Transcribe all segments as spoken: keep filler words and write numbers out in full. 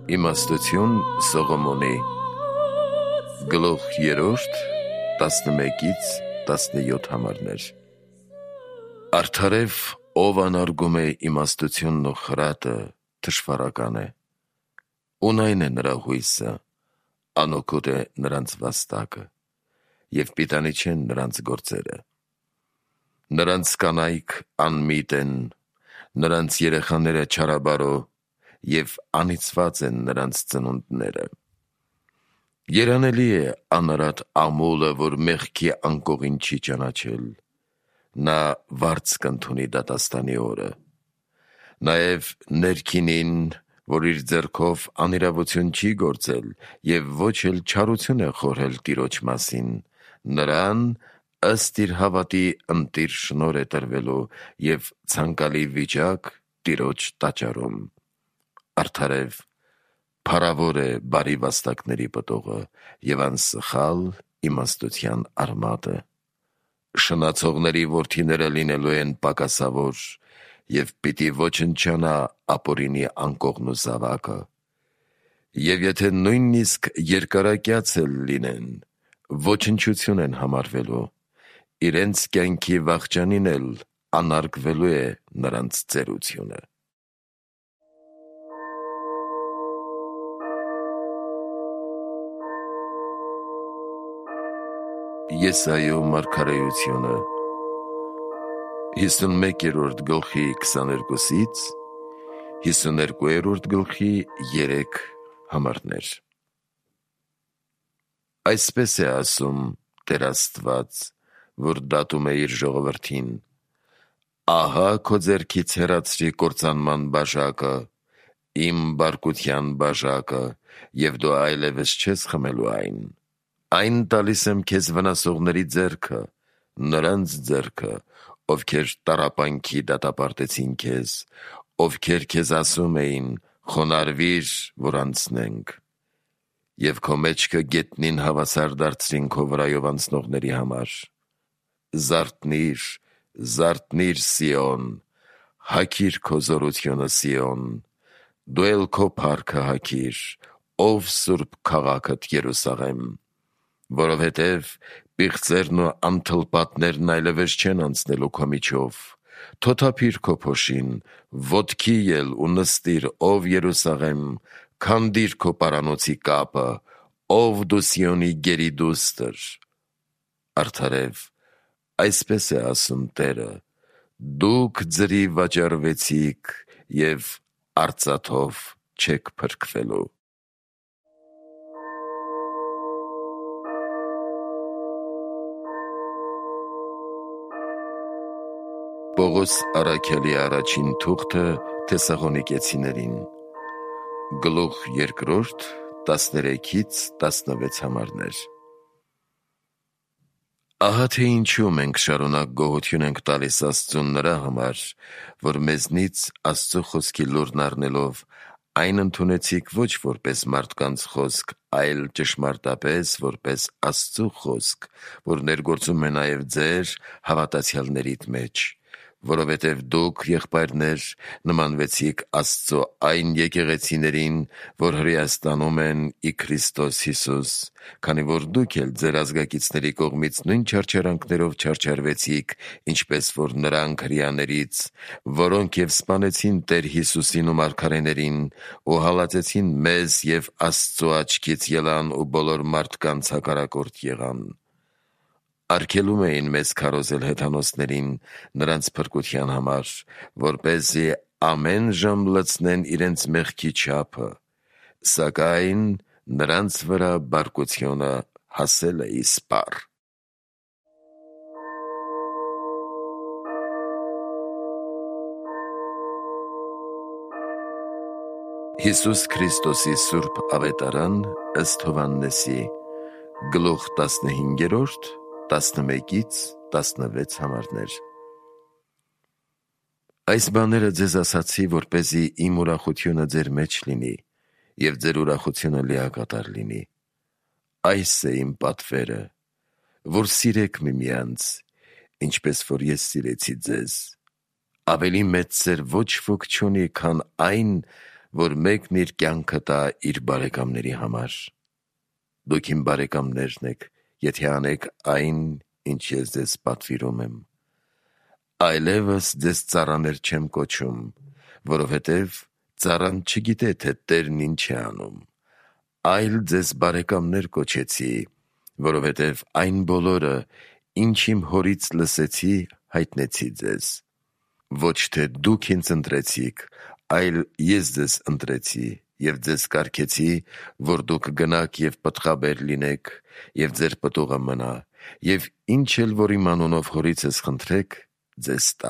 Իմաստություն Սողոմոնի Գլուխ երրորդ տասնմեկից տասնյոթ համարներ Արդարև ով անարգում է իմաստությունն ու խրատը թշվառական է, ունայն է նրա հույսը, անօգուտ է նրանց վաստակը, և պիտանի չեն նրանց գործերը։ Նրանց կանայք անմիտ են, նրանց երեխաները չարաբարո, և անիծված են նրանց ծնունդները։ Երանելի է անարատ ամուլը, որ մեղքի անկողին չի ճանաչել, նա վարձ կընդունի դատաստանի օրը։ Նաև ներքինին, որ իր ձեռքով անիրավություն չի գործել և ոչ էլ չարություն է խորհել Տիրոջ մասին, նրան ըստ իր հավատի ընտիր շնորհ է տրվելու և ցանկալի վիճակ Տիրոջ տաճարում։ Արդարև փառավոր է բարի վաստակների պտուղը և անսխալ իմաստության արմատը։ Շնացողների որդիները լինելու են պակասավոր, և պիտի ոչնչանա ապօրինի անկողն ու զավակը։ Եվ եթե նույնիսկ երկարակյաց էլ լինեն, ոչնչություն են համարվելու, իրենց կյանքի վախճանին էլ անարգվելու է նրանց ծերությունը։ Եսայու մարգարեությունը հիսունմեկերորդ գլխի քսաներկուսից հիսուներկուերորդ գլխի երեք համարներ Այսպես է ասում Տեր Աստված, որ դատում է իր ժողովրդին. «Ահա քո ձեռքից հեռացրի կործանման բաժակը, իմ բարկության բաժակը, և դու այլևս չես խմելու այն։ Այն տալիս եմ քեզ վնասողների ձեռքը, նրանց ձեռքը, ովքեր տառապանքի դատապարտեցին քեզ, ովքեր քեզ ասում էին. «Խոնարհվիր, որ անցնենք»։ Եվ քո մեջքը գետնին հավասար դարձրին քո վրայով անցնողների համար։ Զարթնի՛ր, զարթնի՛ր, Սիոն, հագիր քո զորությունը, Սիոն, դու էլ քո փառքը հագիր, ով սուրբ քաղաքդ Երուսաղեմ, որովհետև պիղծերն ու անթլպատներն այլևս չեն անցնելու քո միջով։ Թոթափի՛ր քո փոշին, ոտքի ել ու նստիր, ով Երուսաղեմ, քանդի՛ր քո պարանոցի կապը, ով դու Սիոնի գերի դուստր։ Արդարև այսպես է ասում Տերը. դուք ձրի վաճառվեցիք և արծաթով չեք փրկվելու։ Պողոս առաքյալի առաջին թուղթը Թեսաղոնիկեցիներին Գլուխ երկրորդ տասներեքից տասնվեց համարներ Ահա թե ինչու մենք շարունակ գոհություն ենք տալիս Աստծուն նրա համար, որ մեզնից Աստծու խոսքի լուրն առնելով, այն ընդունեցիք ոչ որպես մարդկանց խոսք, այլ ճշմարտապես որպես Աստծու խոսք, որ ներգործում է նաև ձեր հավատացյալներիդ մեջ, որովհետև դուք, եղբայրներ, նմանվեցիք Աստծու այն եկեղեցիներին, որ հրեաստանում են ի Քրիստոս Հիսուս, քանի որ դուք էլ ձեր ազգակիցների կողմից նույն չարչարանքներով չարչարվեցիք, ինչպես որ նրանք հրեաներից, որոնք և սպանեցին Տեր Հիսուսին ու մարգարեներին, ու հալածեցին մեզ և Աստծու աչքից ելան ու բոլոր մարդկանց հակառակորդ եղան։ Արգելում էին մեզ քարոզել հեթանոսներին նրանց փրկության համար, որպեսզի ամեն ժամ լցնեն իրենց մեղքի չափը, սակայն նրանց վրա բարկությունը հասել է իսպառ։ Հիսուս Քրիստոսի սուրբ ավետարան ըստ Հովհաննեսի Գլուխ տասնհինգերորդ տասնմեկից տասնվեց համարներ Այս բաները ձեզ ասացի, որպեսզի իմ ուրախությունը ձեր մեջ լինի, և ձեր ուրախությունը լիակատար լինի։ Այս է իմ պատվերը, որ սիրեք միմյանց, ինչպես որ ես սիրեցի ձեզ։ Ավելի մեծ սեր ոչ ոք չունի, քան այն, որ մեկն իր կյանքը տա իր բարեկամների համար։ Դուք իմ բարեկամներն եք, եթե անեք այն, ինչ ես ձեզ պատվիրում եմ։ Այլևս ձեզ ծառաներ չեմ կոչում, որովհետև ծառան չգիտե, թե տերն ինչ է անում, այլ ձեզ բարեկամներ կոչեցի, որովհետև այն բոլորը, ինչ իմ հորից լսեցի, հայտնեցի ձեզ։ Ոչ թե դուք ինձ ընտրեցիք, այլ ես ձեզ ընտրեցի և ձեզ կարգեցի, որ դուք գնաք և պտղաբեր լինեք, և ձեր պտուղը մնա, և ինչ էլ որ իմ անունով հորիցս խնդրեք, ձեզ տա։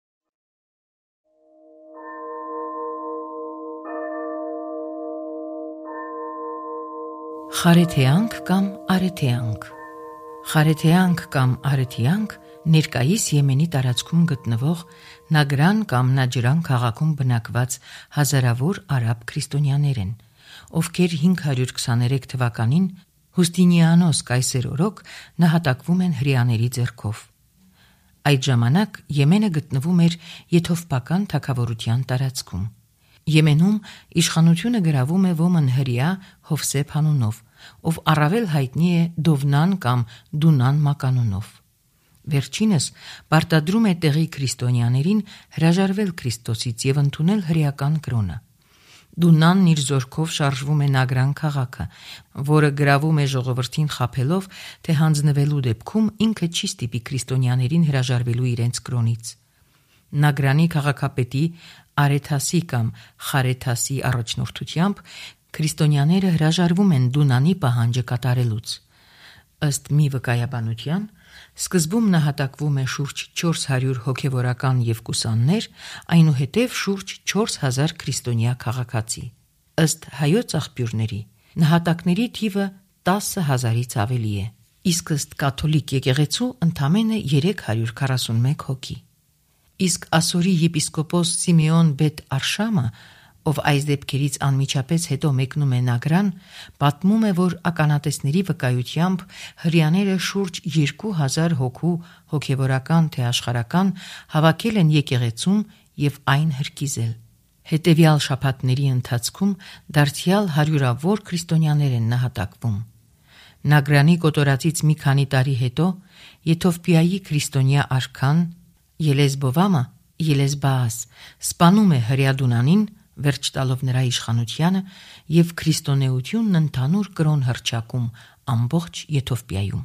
Խարեթեանք կամ արեթեանք։ Խարեթեանք կամ արեթեանք ներկայիս Եմենի տարածքում գտնվող Նագրան կամ Նաջրան քաղաքում բնակված հազարավոր արաբ քրիստոնյաներ են, ովքեր հինգ հարյուր քսաներեք թվականին Հուստինիանոս կայսեր օրոք նահատակվում են հրեաների ձեռքով։ Այդ ժամանակ Եմենը գտնվում էր եթովպական թագավորության տարածքում։ Եմենում իշխանությունը գրավում է ոմն հրեա Հովսեփ անունով, ով առավել հայտնի է Դովնան կամ Դունան մականունով։ Վերջինս պարտադրում է տեղի քրիստոնյաներին հրաժարվել Քրիստոսից և ընդունել հրեական կրոնը։ Դունանն իր զորքով շարժվում է Նագրան քաղաքը, որը գրավում է ժողովրդին խաբելով, թե հանձնվելու դեպքում ինքը չի ստիպի քրիստոնյաներին հրաժարվելու իրենց կրոնից։ Նագրանի քաղաքապետի Արեթասի կամ Խարեթասի առաջնորդությամբ քրիստոնյաները հրաժարվում են Դունանի պահանջը կատարելուց։ Ըստ մի վկայաբանության, սկզբում նահատակվում է շուրջ չորս հարյուր հոգևորական և կուսաններ, այնուհետև շուրջ չորս հազար քրիստոնյա քաղաքացի։ Ըստ հայոց աղբյուրների, նահատակների թիվը տասը հազարից ավելի է, իսկ ըստ կաթոլիկ եկեղեցու ընդամենը երեք հարյուր քառասունմեկ հոգի։ Իսկ Ասորի եպիսկոպոս Սիմեոն բեթ Արշամը, ով այս դեպքերից անմիջապես հետո մեկնում է Նագրան, պատմում է, որ ականատեսների վկայությամբ հրեաները շուրջ երկու հազար հոգու հոգևորական թե աշխարհական հավաքել են եկեղեցում և այն հրկիզել։ Հետևյալ շաբաթների ընթացքում դարձյալ հարյուրավոր քրիստոնյաներ են նահատակվում։ Նագրանի կոտորածից մի քանի տարի հետո Եթովպիայի քրիստոնյա արքան Ելեզբովամը Ելեզբաաս սպանում է հրեա Դունանին, վերջ տալով նրա իշխանությանը, և քրիստոնեությունն ընդհանուր կրոն հռչակում ամբողջ Եթովպիայում։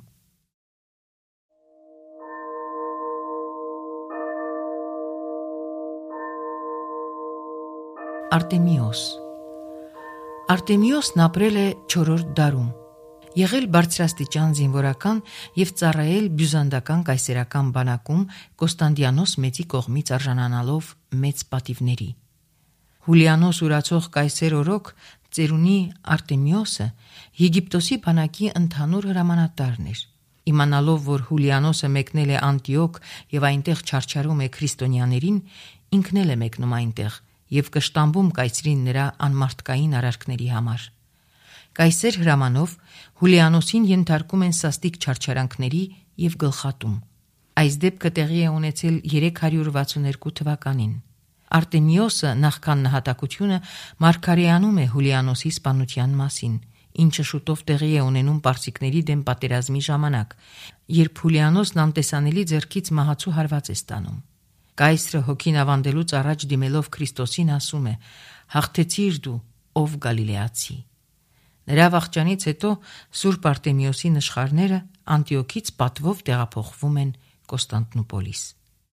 Արտեմիոս Արտեմիոսն ապրել է չորրորդ դարում, եղել բարձրաստիճան զինվորական և ծառայել բյուզանդական կայսերական բանակում Կոստանդիանոս մեծի կողմից արժանանալով մեծ պատիվների։ Հուլիանոս ուրացող կայսեր օրոք ծերունի Արտեմիոսը Եգիպտոսի բանակի ընդհանուր հրամանատարն էր։ Իմանալով, որ Հուլիանոսը մեկնել է Անտիոք և այնտեղ չարչարում է քրիստոնյաներին, ինքն էլ է մեկնում այնտեղ և կշտամբում կայսրին նրա անմարդկային արարքների համար։ Կայսեր հրամանով Հուլիանոսին ենթարկում են սաստիկ չարչարանքների և գլխատում։ Այս դեպքը տեղի է ունեցել երեք հարյուր վաթսունհինգ թվականին։ Արտեմիոսը նախքան նահատակությունը մարգարեանում է Հուլիանոսի սպանության մասին, ինչը շուտով տեղի է ունենում պարսիկների դեմ պատերազմի ժամանակ, երբ Հուլիանոսն անտեսանելի ձեռքից մահացու հարված է ստանում։ Կայսրը հոգին ավանդելուց առաջ դիմելով Քրիստոսին ասում է. «Հաղթեցիր դու, ով Գալիլեացի»։ Նրա վախճանից հետո Սուրբ Արտեմիոսի նշխարները Անտիոքից պատվով տեղափոխվում են Կոստանդնուպոլիս։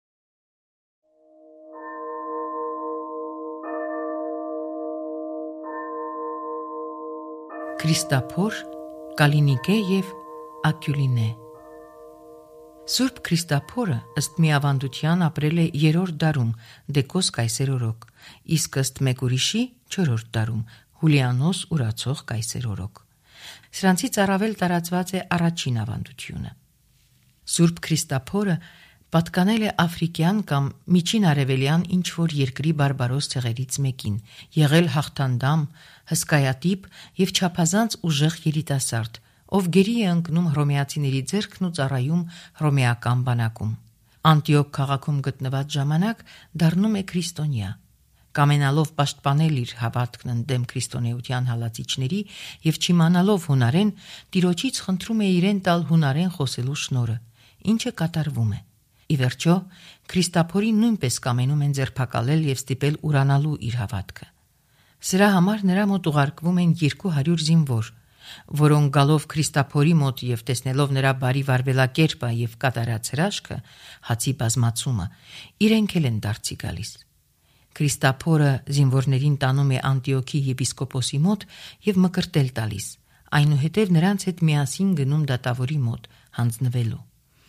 Քրիստափոր, Կալինիկե և Ակյուլինե Սուրբ Քրիստափորը ըստ մի ավանդության ապրել է երրորդ դարում Դեկոս կայսեր օրոք, իսկ ըստ մեկ ուրիշի չորրորդ դարում Հուլիանոս ուրացող կայսեր օրոք։ Սրանցից առավել տարածված է առաջին ավանդությունը։ Սուրբ Քրիստափորը պատկանել է աֆրիկյան կամ միջին արևելյան ինչ-որ երկրի բարբարոս ցեղերից մեկին, եղել հաղթանդամ, հսկայատիպ և չափազանց ուժեղ երիտասարդ, ով գերի է ընկնում հռոմեացիների ձեռքն ու ծառայում հռոմեական բանակում։ Անտիոք քաղաքում գտնված ժամանակ դառնում է քրիստոնյա։ կամենալով պաշտպանել իր հավատքն ընդդեմ քրիստոնեության հալածիչների եւ չիմանալով հունարեն, Տիրոջից խնդրում է իրեն տալ հունարեն խոսելու շնորհը, ինչը կատարվում է։ Ի վերջո, Քրիստափորին նույնպես կամենում են ձերբակալել եւ ստիպել ուրանալու իր հավատքը։ Սրա համար նրա մոտ ուղարկվում են երկու հարյուր զինվոր, որոնք գալով Քրիստափորի մոտ եւ տեսնելով նրա բարի վարվելակերպը եւ կատարած հրաշքը, հացի բազմացումը, իրենք էլ են դարձի գալիս։ Քրիստափորը զինվորներին տանում է Անտիոքի եպիսկոպոսի մոտ եւ մկրտել տալիս, այնուհետև նրանց հետ միասին գնում դատավորի մոտ հանձնվելու։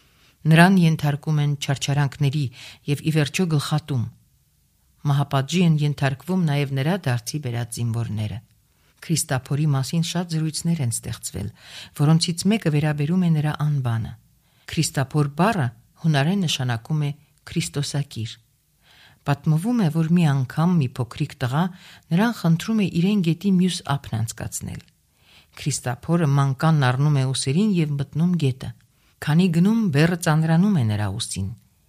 Նրան ենթարկում են չարչարանքների եւ ի վերջո գլխատում։ Մահապատժի են ենթարկվում նաեւ նրա դարձի բերած զինվորները։ Քրիստափորի մասին շատ զրույցներ են ստեղծվել, որոնցից մեկը վերաբերում է նրա անվանը։ Քրիստափոր բառը հունարեն նշանակում է Քրիստոսակիր։ Պատմվում է, որ մի անգամ մի փոքրիկ տղա նրան խնդրում է իրեն գետի մյուս ափն անցկացնել։ Քրիստափորը մանկանն առնում է ուսերին եւ մտնում գետը։ Քանի գնում, բեռը ծանրանում է նրա ուսին,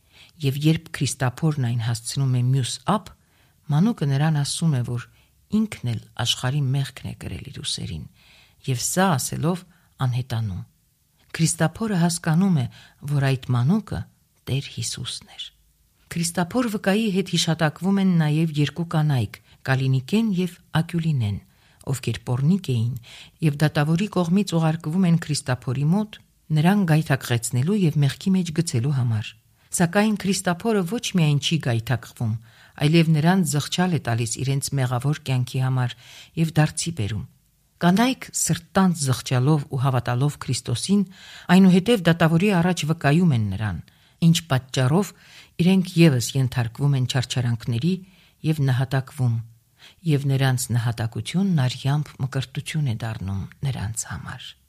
եւ երբ Քրիստափորն այն հասցնում է մյուս ափ, մանուկը նրան ասում է, որ ինքն էլ աշխարհի մեղքն է կրել իր ուսերին, եւ սա ասելով անհետանում։ Քրիստափորը հասկանում է, որ այդ մանուկը Տեր Հիսուսն էր։ Քրիստափոր վկայի հետ հիշատակվում են նաեւ երկու կանայք՝ Կալինիկեն եւ Ակյուլինեն, ովքեր պոռնիկ էին եւ դատավորի կողմից ուղարկվում են Քրիստափորի մոտ նրան գայթակղեցնելու եւ մեղքի մեջ գցելու համար։ Սակայն Քրիստափորը ոչ միայն չի գայթակղվում, այլև նրան զղջալ է տալիս իրենց մեղավոր կյանքի համար եւ դարձի բերում։ Կանայք սրտանց զղջալով ու հավատալով Քրիստոսին, այնուհետև դատավորի առաջ վկայում են նրան, ինչ պատճառով իրենք եւս ենթարկվում են չարչարանքների եւ նահատակվում, եւ նրանց նահատակությունն արյամբ մկրտություն է դառնում նրանց համար։